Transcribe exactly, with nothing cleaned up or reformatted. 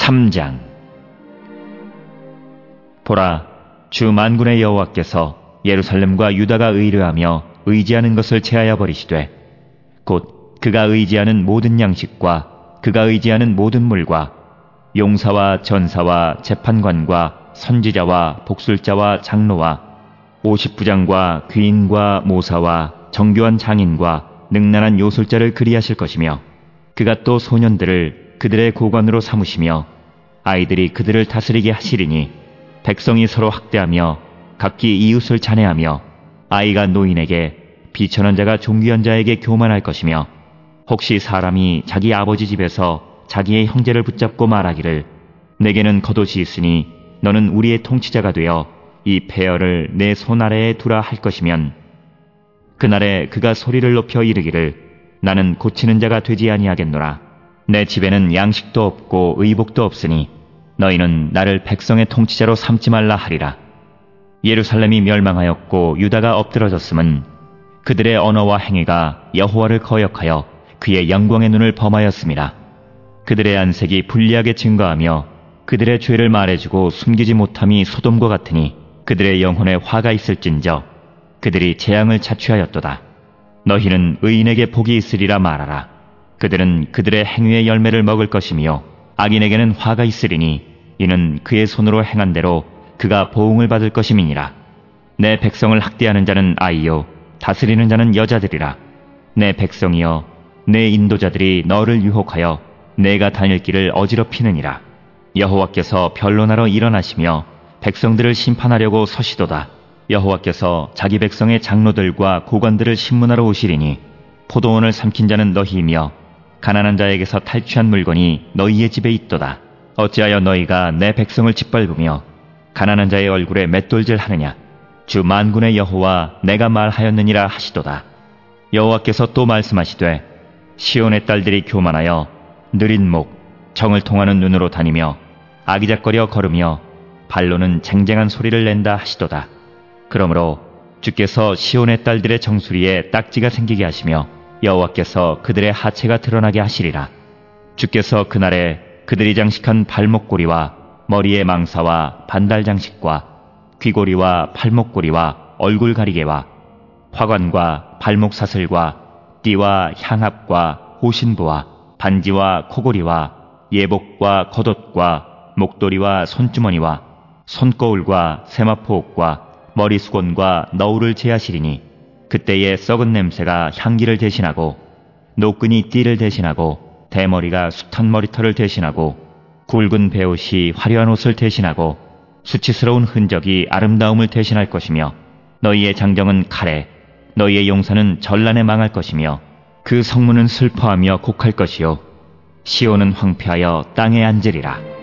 삼 장. 보라, 주 만군의 여호와께서 예루살렘과 유다가 의뢰하며 의지하는 것을 제하여 버리시되 곧 그가 의지하는 모든 양식과 그가 의지하는 모든 물과 용사와 전사와 재판관과 선지자와 복술자와 장로와 오십부장과 귀인과 모사와 정교한 장인과 능란한 요술자를 그리하실 것이며 그가 또 소년들을 그들의 고관으로 삼으시며 아이들이 그들을 다스리게 하시리니 백성이 서로 학대하며 각기 이웃을 잔해하며 아이가 노인에게 비천한 자가 존귀한 자에게 교만할 것이며 혹시 사람이 자기 아버지 집에서 자기의 형제를 붙잡고 말하기를 내게는 겉옷이 있으니 너는 우리의 통치자가 되어 이 폐허를 내 손 아래에 두라 할 것이면 그날에 그가 소리를 높여 이르기를 나는 고치는 자가 되지 아니하겠노라. 내 집에는 양식도 없고 의복도 없으니 너희는 나를 백성의 통치자로 삼지 말라 하리라. 예루살렘이 멸망하였고 유다가 엎드러졌음은 그들의 언어와 행위가 여호와를 거역하여 그의 영광의 눈을 범하였음이라. 그들의 안색이 불리하게 증거하며 그들의 죄를 말해주고 숨기지 못함이 소돔과 같으니 그들의 영혼에 화가 있을진저 그들이 재앙을 자취하였도다. 너희는 의인에게 복이 있으리라 말하라. 그들은 그들의 행위의 열매를 먹을 것이며 악인에게는 화가 있으리니 이는 그의 손으로 행한 대로 그가 보응을 받을 것임이니라. 내 백성을 학대하는 자는 아이요 다스리는 자는 여자들이라. 내 백성이여 내 인도자들이 너를 유혹하여 내가 다닐 길을 어지럽히느니라. 여호와께서 변론하러 일어나시며 백성들을 심판하려고 서시도다. 여호와께서 자기 백성의 장로들과 고관들을 심문하러 오시리니 포도원을 삼킨 자는 너희이며 가난한 자에게서 탈취한 물건이 너희의 집에 있도다. 어찌하여 너희가 내 백성을 짓밟으며 가난한 자의 얼굴에 맷돌질 하느냐. 주 만군의 여호와 내가 말하였느니라 하시도다. 여호와께서 또 말씀하시되 시온의 딸들이 교만하여 느린 목 정을 통하는 눈으로 다니며 아기작거려 걸으며 발로는 쟁쟁한 소리를 낸다 하시도다. 그러므로 주께서 시온의 딸들의 정수리에 딱지가 생기게 하시며 여호와께서 그들의 하체가 드러나게 하시리라. 주께서 그날에 그들이 장식한 발목고리와 머리의 망사와 반달 장식과 귀고리와 팔목고리와 얼굴 가리개와 화관과 발목 사슬과 띠와 향합과 호신부와 반지와 코고리와 예복과 겉옷과 목도리와 손주머니와 손거울과 세마포옷과 머리수건과 너울을 제하시리니 그때의 썩은 냄새가 향기를 대신하고 노끈이 띠를 대신하고 대머리가 숱한 머리털을 대신하고 굵은 베옷이 화려한 옷을 대신하고 수치스러운 흔적이 아름다움을 대신할 것이며 너희의 장정은 칼에 너희의 용사는 전란에 망할 것이며 그 성문은 슬퍼하며 곡할 것이요 시온은 황폐하여 땅에 앉으리라.